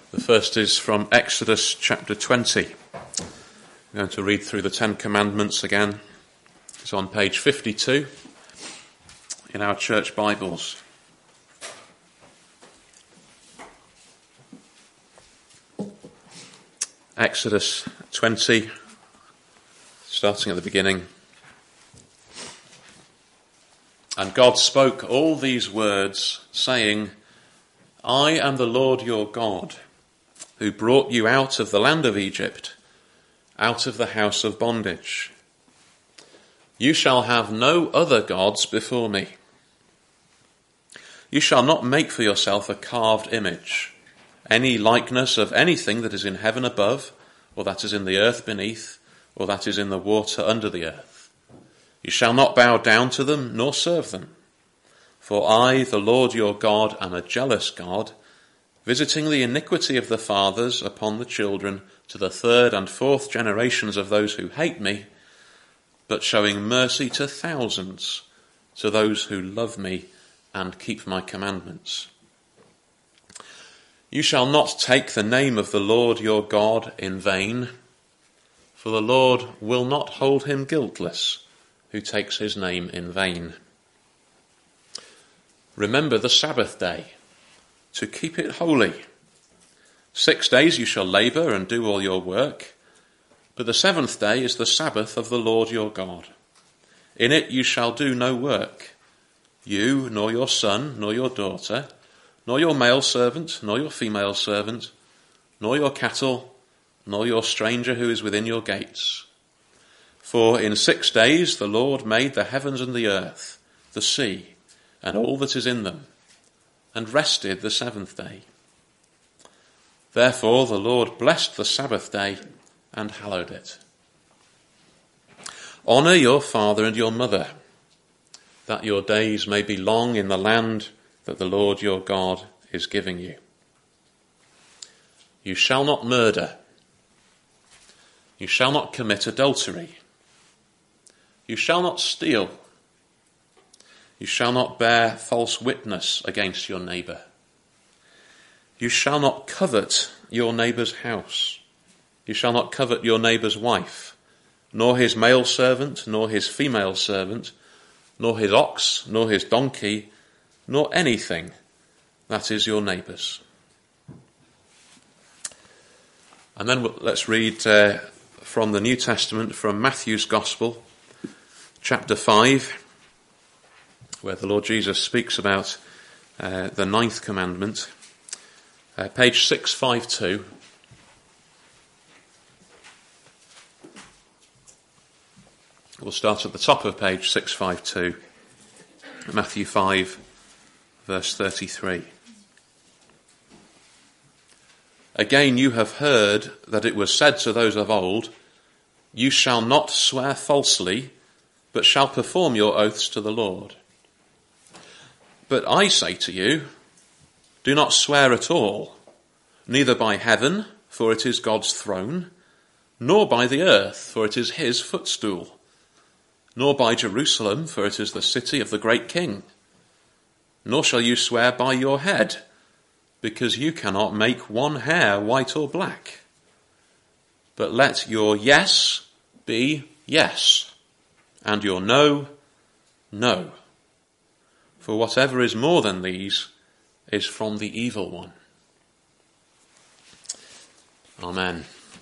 The first is from Exodus chapter 20. I'm going to read through the Ten Commandments again. It's on page 52 in our church Bibles. Exodus 20, starting at the beginning. And God spoke all these words, saying, I am the Lord your God, who brought you out of the land of Egypt, out of the house of bondage. You shall have no other gods before me. You shall not make for yourself a carved image, any likeness of anything that is in heaven above, or that is in the earth beneath, or that is in the water under the earth. You shall not bow down to them, nor serve them. For I, the Lord your God, am a jealous God, visiting the iniquity of the fathers upon the children to the third and fourth generations of those who hate me, but showing mercy to thousands, to those who love me and keep my commandments. You shall not take the name of the Lord your God in vain, for the Lord will not hold him guiltless who takes his name in vain. Remember the Sabbath day, to keep it holy. 6 days you shall labour and do all your work, but the seventh day is the Sabbath of the Lord your God. In it you shall do no work, you, nor your son, nor your daughter, nor your male servant, nor your female servant, nor your cattle, nor your stranger who is within your gates. For in 6 days the Lord made the heavens and the earth, the sea, and all that is in them, and rested the seventh day. Therefore the Lord blessed the Sabbath day and hallowed it. Honour your father and your mother, that your days may be long in the land that the Lord your God is giving you. You shall not murder. You shall not commit adultery. You shall not steal. You shall not bear false witness against your neighbour. You shall not covet your neighbour's house. You shall not covet your neighbour's wife, nor his male servant, nor his female servant, nor his ox, nor his donkey, nor anything that is your neighbour's. And then let's read from the New Testament, from Matthew's Gospel, chapter 5, where the Lord Jesus speaks about the ninth commandment. Page 652. We'll start at the top of page 652, Matthew 5, verse 33. Again, you have heard that it was said to those of old, you shall not swear falsely, but shall perform your oaths to the Lord. But I say to you, do not swear at all, neither by heaven, for it is God's throne, nor by the earth, for it is his footstool, nor by Jerusalem, for it is the city of the great King. Nor shall you swear by your head, because you cannot make one hair white or black. But let your yes be yes, and your no, no. For whatever is more than these is from the evil one. Amen.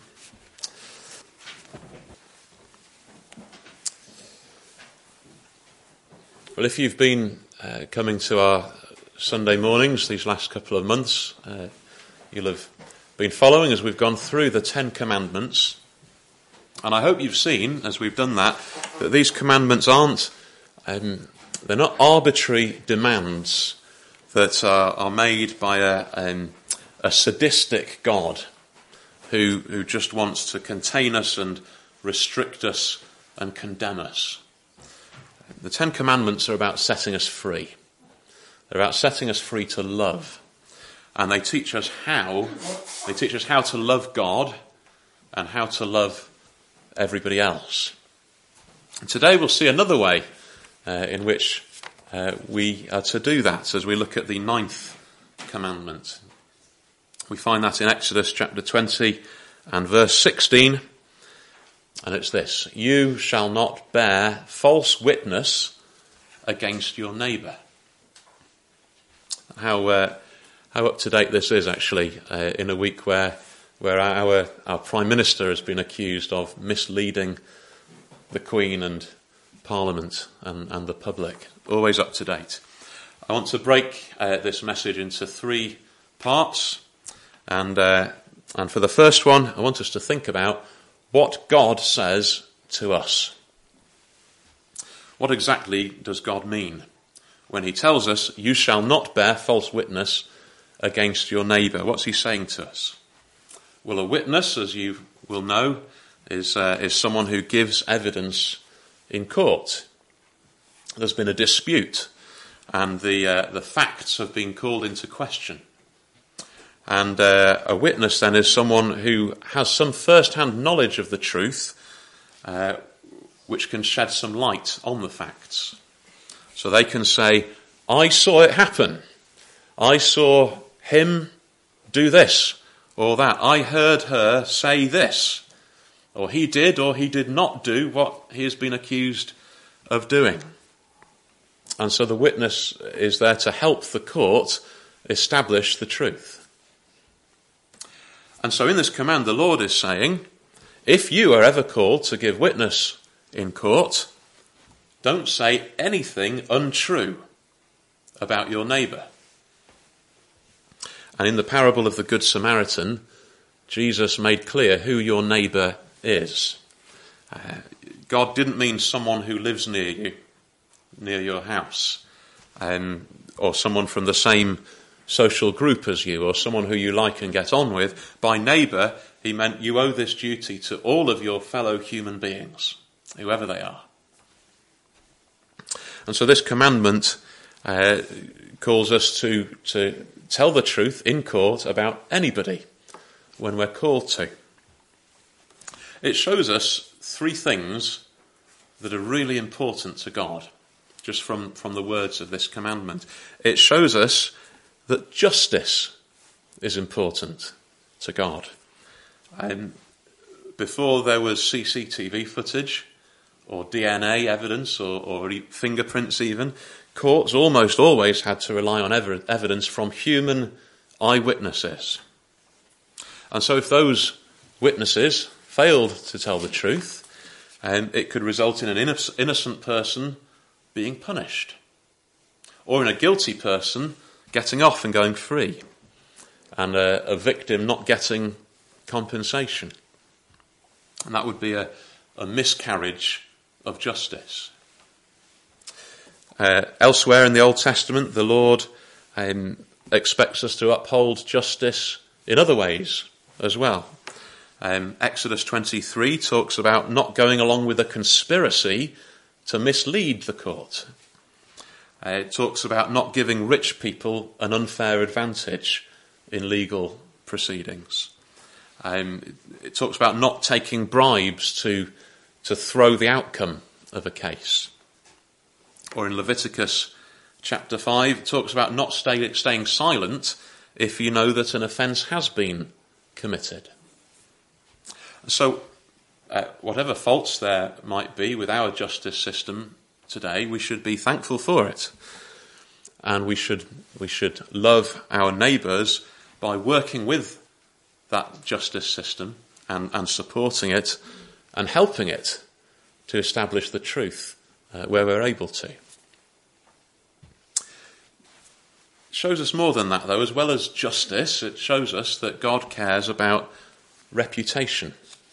Well, if you've been coming to our Sunday mornings these last couple of months, you'll have been following as we've gone through the Ten Commandments. And I hope you've seen, as we've done that these commandments aren't, they're not arbitrary demands that are made by a sadistic God who just wants to contain us and restrict us and condemn us. The Ten Commandments are about setting us free. They're about setting us free to love. And they teach us how to love God and how to love everybody else. And today we'll see another way in which we are to do that as we look at the ninth commandment. We find that in Exodus chapter 20 and verse 16. And it's this: you shall not bear false witness against your neighbour. How up to date this is actually in a week where our Prime Minister has been accused of misleading the Queen and Parliament and the public. Always up to date. I want to break this message into three parts, and for the first one, I want us to think about what God says to us. What exactly does God mean when he tells us, you shall not bear false witness against your neighbour? What's he saying to us? Well, a witness, as you will know, is someone who gives evidence in court. There's been a dispute, and the facts have been called into question. And a witness then is someone who has some first-hand knowledge of the truth, which can shed some light on the facts. So they can say, I saw it happen. I saw him do this or that. I heard her say this. Or he did or he did not do what he has been accused of doing. And so the witness is there to help the court establish the truth. And so in this command, the Lord is saying, if you are ever called to give witness in court, don't say anything untrue about your neighbour. And in the parable of the Good Samaritan, Jesus made clear who your neighbour is. God didn't mean someone who lives near you, near your house, or someone from the same social group as you, or someone who you like and get on with. By neighbour, he meant you owe this duty to all of your fellow human beings, whoever they are. And so this commandment calls us to tell the truth in court about anybody when we're called to. It shows us three things that are really important to God, just from the words of this commandment. It shows us that justice is important to God. Before there was CCTV footage or DNA evidence or fingerprints even, courts almost always had to rely on evidence from human eyewitnesses. And so if those witnesses failed to tell the truth, it could result in an innocent person being punished, or in a guilty person getting off and going free, and a victim not getting compensation. And that would be a miscarriage of justice. Elsewhere in the Old Testament, the Lord expects us to uphold justice in other ways as well. Exodus 23 talks about not going along with a conspiracy to mislead the court. It talks about not giving rich people an unfair advantage in legal proceedings. It talks about not taking bribes to throw the outcome of a case. Or in Leviticus chapter 5, it talks about not staying silent if you know that an offence has been committed. So, whatever faults there might be with our justice system today, we should be thankful for it. And we should love our neighbours by working with that justice system and supporting it and helping it to establish the truth where we're able to. It shows us more than that, though. As well as justice, it shows us that God cares about reputation.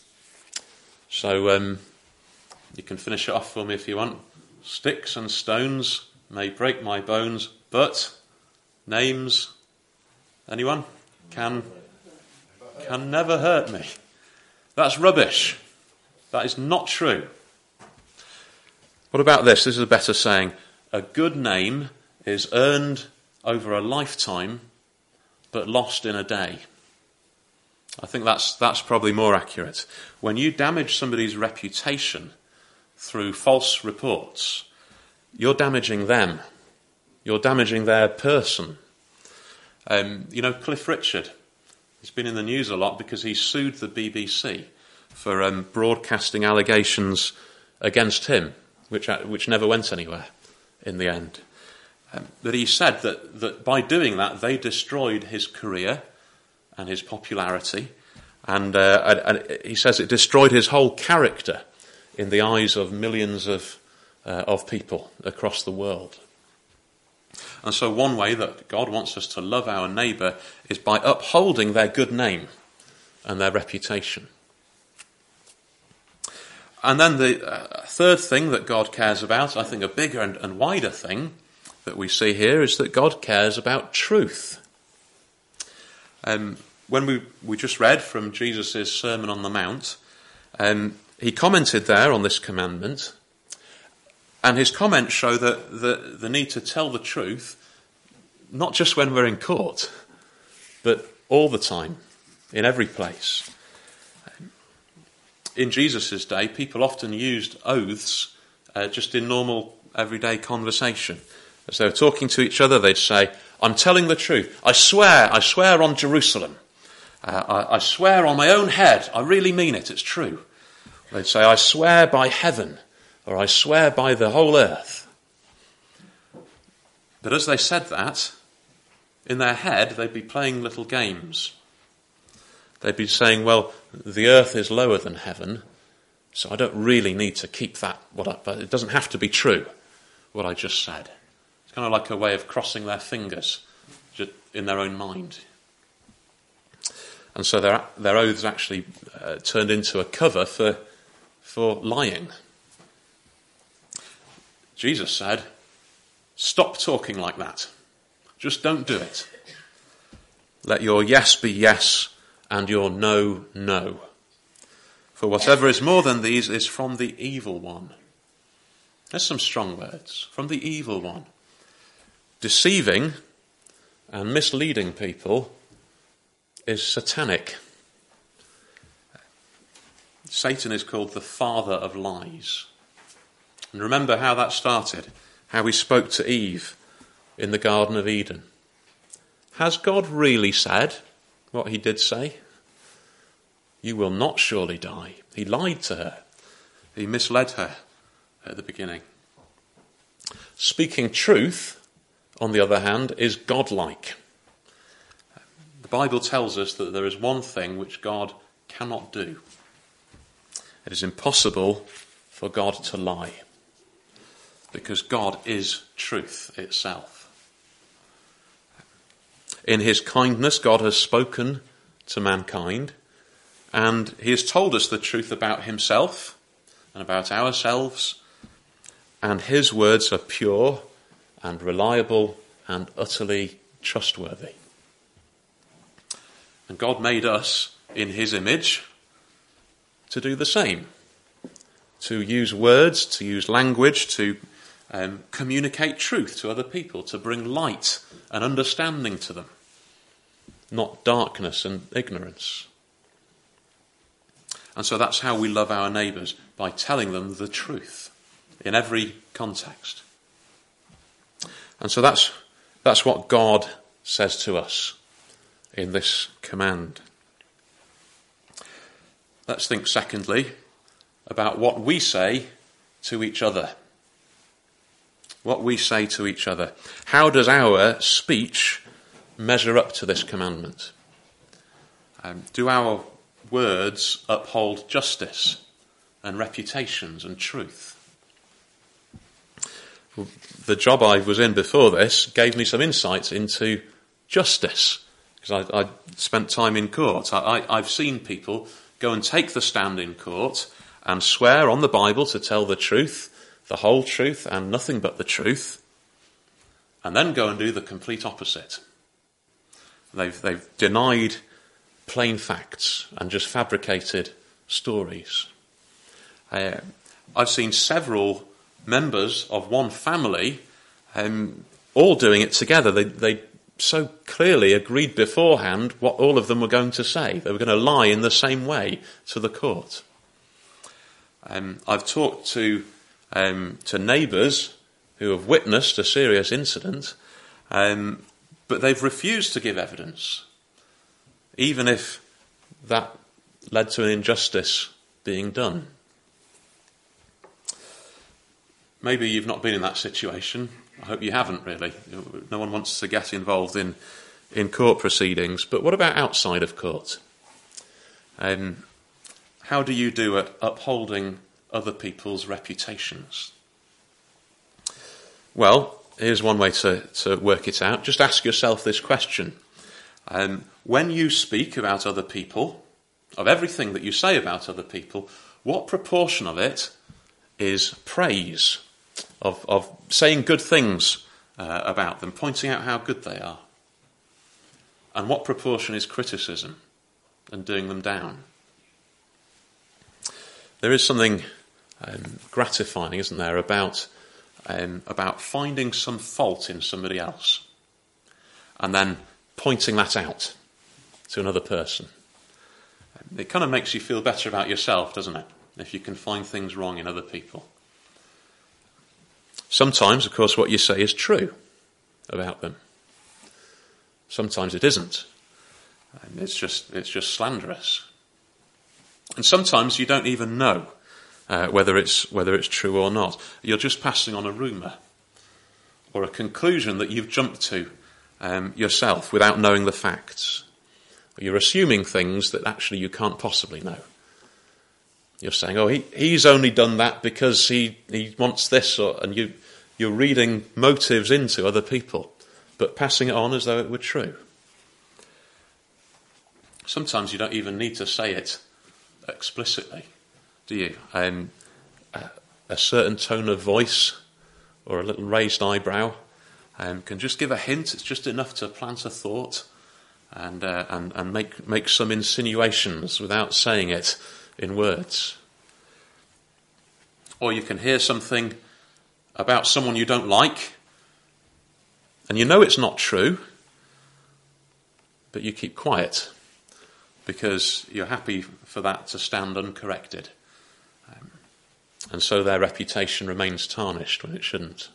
So you can finish it off for me if you want. Sticks and stones may break my bones, but names, anyone, can never hurt me. That's rubbish. That is not true. What about this? This is a better saying. A good name is earned over a lifetime, but lost in a day. I think that's probably more accurate. When you damage somebody's reputation through false reports, you're damaging them. You're damaging their person. Cliff Richard, He's been in the news a lot because he sued the BBC for broadcasting allegations against him, which never went anywhere in the end. But he said that by doing that, they destroyed his career and his popularity, and he says it destroyed his whole character in the eyes of millions of people across the world. And so one way that God wants us to love our neighbour is by upholding their good name and their reputation. And then the third thing that God cares about, I think a bigger and wider thing that we see here, is that God cares about truth. When we just read from Jesus' Sermon on the Mount, he commented there on this commandment, and his comments show that the need to tell the truth, not just when we're in court, but all the time, in every place. In Jesus' day, people often used oaths just in normal, everyday conversation. As they were talking to each other, they'd say, "I'm telling the truth. I swear on Jerusalem. I swear on my own head. I really mean it. It's true." They'd say, "I swear by heaven," or "I swear by the whole earth." But as they said that, in their head, they'd be playing little games. They'd be saying, "Well, the earth is lower than heaven, so I don't really need to keep that. But it doesn't have to be true, what I just said." It's kind of like a way of crossing their fingers just in their own mind. And so their oaths actually turned into a cover for lying. Jesus said, "Stop talking like that. Just don't do it. Let your yes be yes and your no, no. For whatever is more than these is from the evil one." There's some strong words. From the evil one. Deceiving and misleading people is satanic. Satan is called the father of lies. And remember how that started, how he spoke to Eve in the Garden of Eden. Has God really said what he did say? "You will not surely die." He lied to her. He misled her at the beginning. Speaking truth, on the other hand, is godlike. The Bible tells us that there is one thing which God cannot do. It is impossible for God to lie, because God is truth itself. In his kindness, God has spoken to mankind, and he has told us the truth about himself and about ourselves, and his words are pure and reliable and utterly trustworthy. And God made us in his image to do the same, to use words, to use language, to communicate truth to other people, to bring light and understanding to them, not darkness and ignorance. And so that's how we love our neighbours, by telling them the truth in every context. And so that's what God says to us in this command. Let's think secondly about what we say to each other. What we say to each other. How does our speech measure up to this commandment? Do our words uphold justice and reputations and truth? The job I was in before this gave me some insights into justice, because I spent time in court. I've seen people go and take the stand in court and swear on the Bible to tell the truth, the whole truth and nothing but the truth, and then go and do the complete opposite. They've denied plain facts and just fabricated stories. I've seen several members of one family all doing it together. They so clearly agreed beforehand what all of them were going to say. They were going to lie in the same way to the court. I've talked to neighbours who have witnessed a serious incident, but they've refused to give evidence. even if that led to an injustice being done. Maybe you've not been in that situation. I hope you haven't, really. No one wants to get involved in court proceedings. But what about outside of court? How do you do at upholding other people's reputations? Well, here's one way to work it out. Just ask yourself this question. When you speak about other people, of everything that you say about other people, what proportion of it is praise, of saying good things about them, pointing out how good they are? And what proportion is criticism and doing them down? There is something gratifying, isn't there, about finding some fault in somebody else and then pointing that out to another person. It kind of makes you feel better about yourself, doesn't it, if you can find things wrong in other people. Sometimes, of course, what you say is true about them. Sometimes it isn't. It's just slanderous. And sometimes you don't even know whether it's true or not. You're just passing on a rumour or a conclusion that you've jumped to yourself without knowing the facts. You're assuming things that actually you can't possibly know. You're saying, oh, he's only done that because he wants this, and you're reading motives into other people, but passing it on as though it were true. Sometimes you don't even need to say it explicitly, do you? A certain tone of voice or a little raised eyebrow can just give a hint. It's just enough to plant a thought and make some insinuations without saying it in words. Or you can hear something about someone you don't like, and you know it's not true, but you keep quiet because you're happy for that to stand uncorrected. And so their reputation remains tarnished when it shouldn't.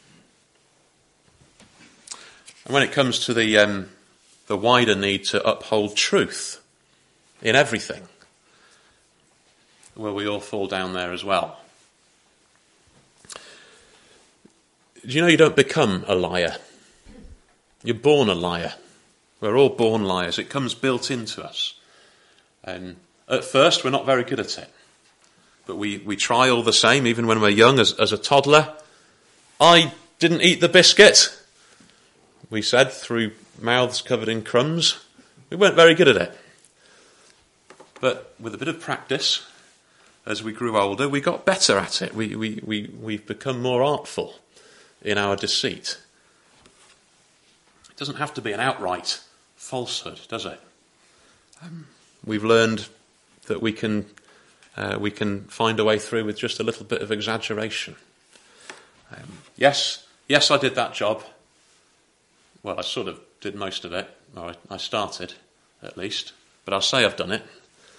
And when it comes to the wider need to uphold truth in everything, well, we all fall down there as well. Do you know you don't become a liar? You're born a liar. We're all born liars. It comes built into us. At first, we're not very good at it. But we try all the same, even when we're young. As a toddler, I didn't eat the biscuit, we said, through mouths covered in crumbs. We weren't very good at it. But with a bit of practice, as we grew older, we got better at it. We've become more artful in our deceit. It doesn't have to be an outright falsehood, does it? We've learned that we can find a way through with just a little bit of exaggeration. Yes, I did that job. Well, I sort of did most of it, or I started, at least. But I'll say I've done it.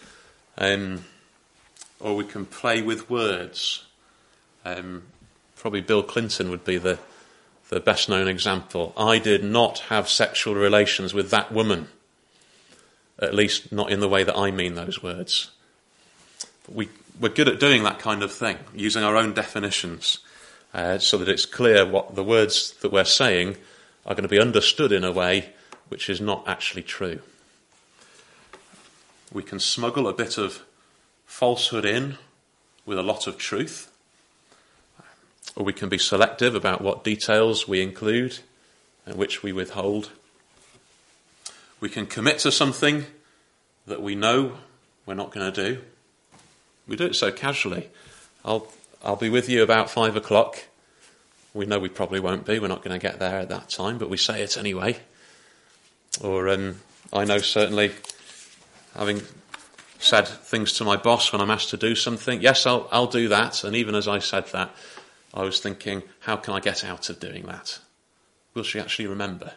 Or we can play with words. Probably Bill Clinton would be the best known example. I did not have sexual relations with that woman. At least not in the way that I mean those words. We're good at doing that kind of thing, using our own definitions, so that it's clear what the words that we're saying are going to be understood in a way which is not actually true. We can smuggle a bit of falsehood in with a lot of truth, or we can be selective about what details we include and which we withhold. We can commit to something that we know we're not going to do. We do it so casually. I'll be with you about 5 o'clock. We know we probably won't be. We're not going to get there at that time, but we say it anyway. Or I know certainly, having said things to my boss when I'm asked to do something, yes, I'll do that. And even as I said that, I was thinking, how can I get out of doing that? Will she actually remember?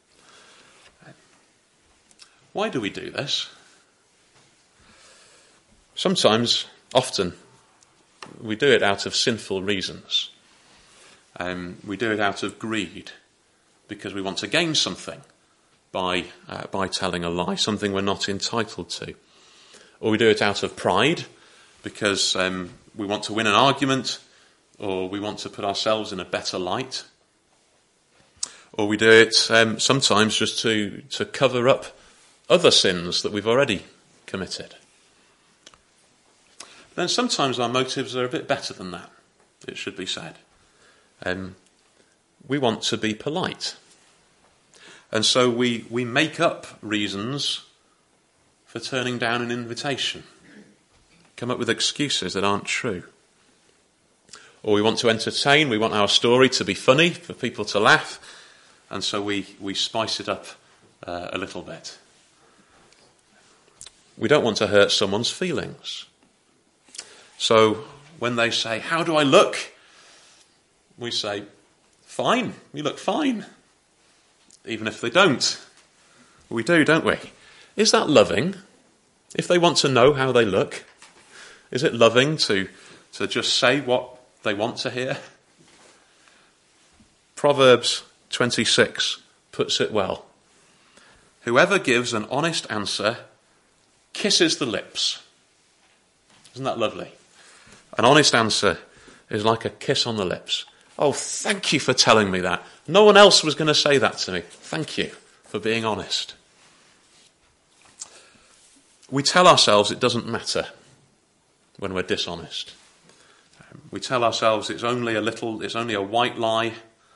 Why do we do this? Sometimes, often, we do it out of sinful reasons. We do it out of greed, because we want to gain something by telling a lie, something we're not entitled to. Or we do it out of pride because we want to win an argument, or we want to put ourselves in a better light. Or we do it sometimes just to cover up other sins that we've already committed. Then sometimes our motives are a bit better than that, it should be said. We want to be polite. And so we make up reasons for turning down an invitation. Come up with excuses that aren't true. Or we want to entertain, we want our story to be funny, for people to laugh, and so we spice it up a little bit. We don't want to hurt someone's feelings. So when they say, "How do I look?" we say, "Fine, you look fine." Even if they don't. We do, don't we? Is that loving? If they want to know how they look, is it loving to just say what they want to hear? Proverbs 26 puts it well. Whoever gives an honest answer kisses the lips. Isn't that lovely? An honest answer is like a kiss on the lips. Oh, thank you for telling me that. No one else was going to say that to me. Thank you for being honest. We tell ourselves it doesn't matter when we're dishonest. We tell ourselves it's only a white lie,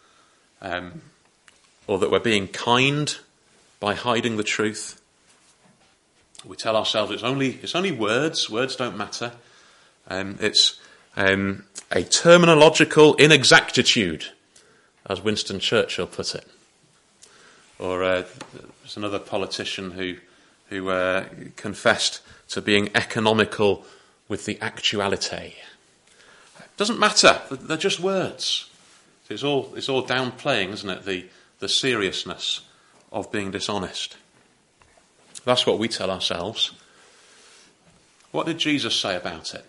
or that we're being kind by hiding the truth. We tell ourselves it's only words. Words don't matter. It's a terminological inexactitude, as Winston Churchill put it. Or there's another politician who confessed to being economical with the actuality. It doesn't matter. They're just words. It's all downplaying, isn't it? The seriousness of being dishonest. That's what we tell ourselves. What did Jesus say about it?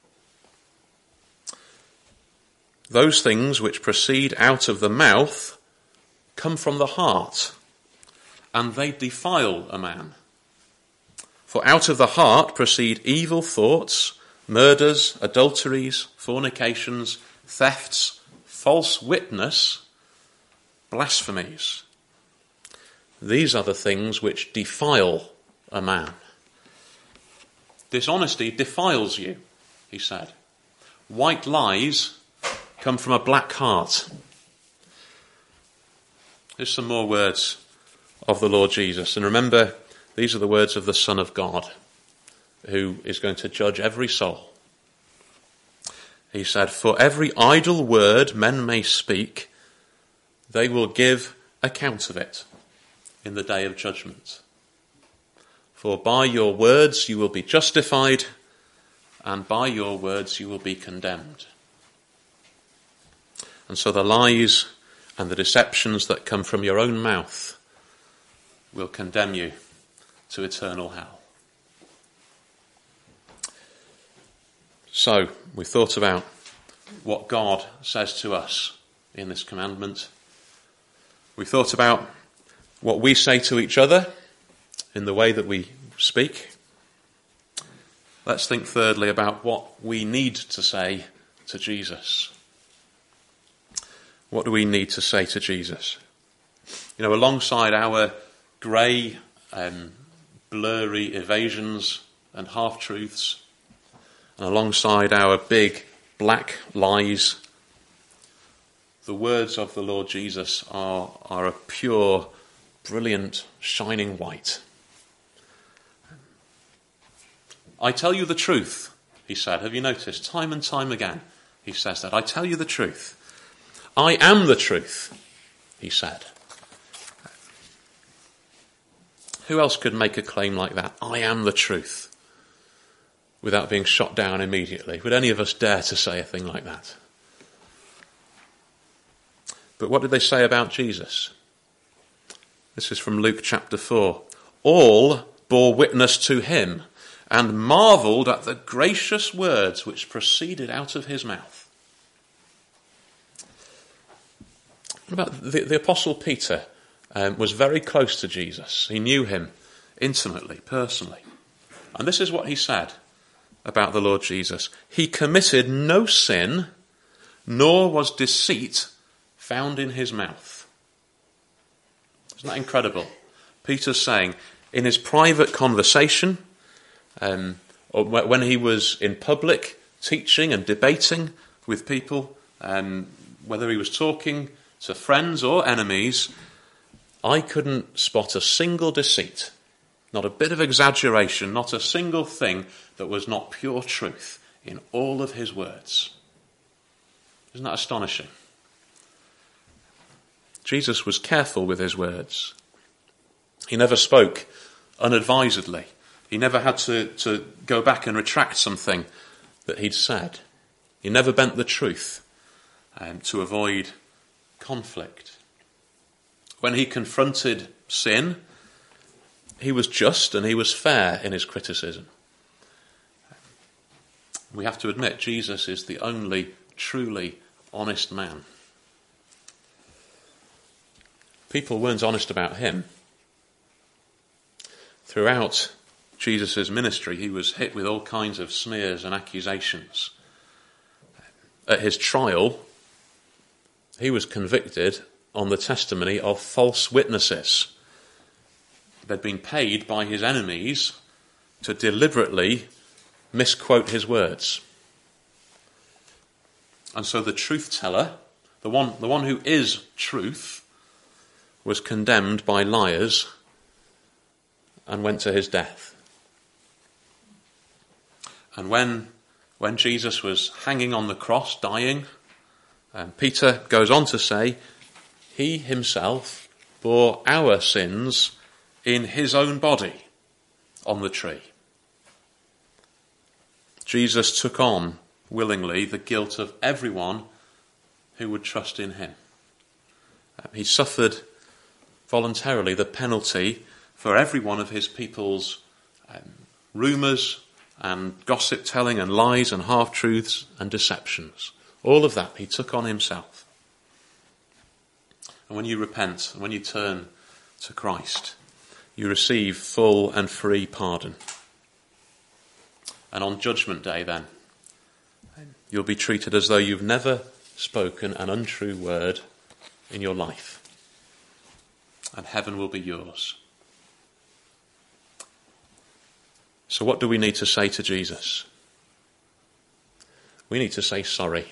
Those things which proceed out of the mouth come from the heart, and they defile a man. For out of the heart proceed evil thoughts, murders, adulteries, fornications, thefts, false witness, blasphemies. These are the things which defile a man. Dishonesty defiles you, he said. White lies come from a black heart. Here's some more words of the Lord Jesus. And remember, these are the words of the Son of God, who is going to judge every soul. He said, "For every idle word men may speak, they will give account of it in the day of judgment. For by your words you will be justified, and by your words you will be condemned." And so the lies and the deceptions that come from your own mouth will condemn you to eternal hell. So, we thought about what God says to us in this commandment. We thought about what we say to each other in the way that we speak. Let's think thirdly about what we need to say to Jesus. What do we need to say to Jesus? Alongside our grey and blurry evasions and half-truths, and alongside our big black lies, the words of the Lord Jesus are a pure, brilliant, shining white. I tell you the truth, he said. Have you noticed? Time and time again he says that. I tell you the truth. I am the truth, he said. Who else could make a claim like that? I am the truth, without being shot down immediately. Would any of us dare to say a thing like that? But what did they say about Jesus? This is from Luke chapter 4. All bore witness to him and marvelled at the gracious words which proceeded out of his mouth. What about the Apostle Peter? was very close to Jesus. He knew him intimately, personally. And this is what he said about the Lord Jesus. He committed no sin, nor was deceit found in his mouth. Isn't that incredible? Peter's saying in his private conversation, or when he was in public teaching and debating with people, whether he was talking to friends or enemies, I couldn't spot a single deceit, not a bit of exaggeration, not a single thing that was not pure truth in all of his words. Isn't that astonishing? Jesus was careful with his words. He never spoke unadvisedly. He never had to go back and retract something that he'd said. He never bent the truth to avoid conflict. When he confronted sin, he was just and he was fair in his criticism. We have to admit, Jesus is the only truly honest man. People weren't honest about him. Throughout Jesus' ministry, he was hit with all kinds of smears and accusations. At his trial, he was convicted on the testimony of false witnesses. They'd been paid by his enemies to deliberately misquote his words. And so the truth teller, the one who is truth, was condemned by liars and went to his death. And when Jesus was hanging on the cross, dying, Peter goes on to say, he himself bore our sins in his own body on the tree. Jesus took on willingly the guilt of everyone who would trust in him. He suffered voluntarily the penalty for every one of his people's rumours and gossip telling and lies and half-truths and deceptions. All of that he took on himself. And when you repent and when you turn to Christ, you receive full and free pardon. And on Judgment Day then, you'll be treated as though you've never spoken an untrue word in your life. And heaven will be yours. So what do we need to say to Jesus? We need to say sorry.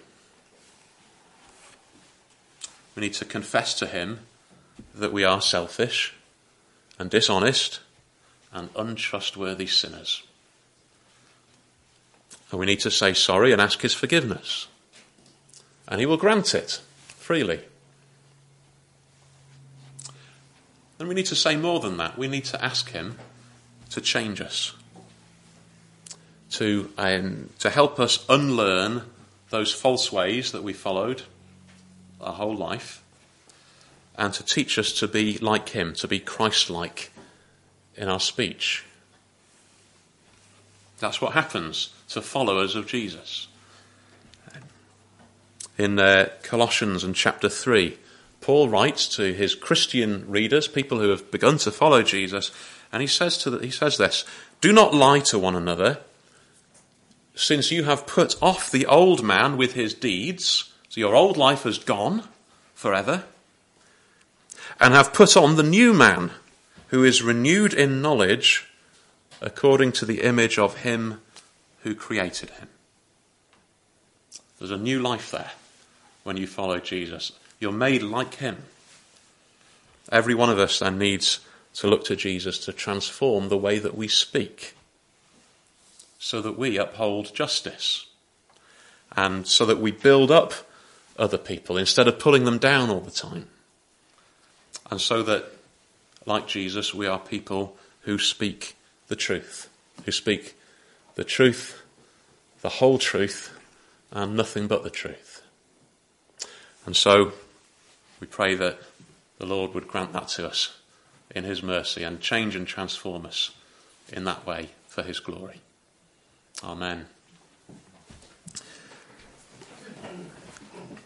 We need to confess to him that we are selfish and dishonest and untrustworthy sinners. And we need to say sorry and ask his forgiveness. And he will grant it freely. And we need to say more than that. We need to ask him to change us. To help us unlearn those false ways that we followed our whole life. And to teach us to be like him, to be Christ-like in our speech. That's what happens to followers of Jesus. In Colossians and chapter 3, Paul writes to his Christian readers, people who have begun to follow Jesus, and he says this, "Do not lie to one another, since you have put off the old man with his deeds," so your old life has gone forever, "and have put on the new man, who is renewed in knowledge according to the image of him who created him." There's a new life there when you follow Jesus. You're made like him. Every one of us then needs to look to Jesus to transform the way that we speak, so that we uphold justice, and so that we build up other people instead of pulling them down all the time. And so that, like Jesus, we are people who speak the truth, the whole truth, and nothing but the truth. And so we pray that the Lord would grant that to us in his mercy and change and transform us in that way for his glory. Amen.